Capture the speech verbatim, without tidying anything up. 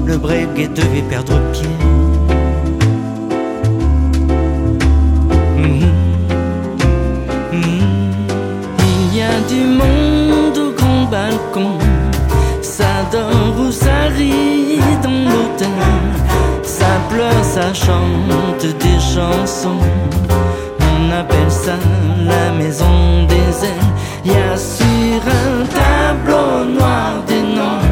le breguet devait perdre pied. Mmh. Mmh. Il y a du monde au grand balcon, ça dort ou ça rit dans l'hôtel, ça pleure, ça chante des chansons. On appelle ça la maison des ailes. Il y a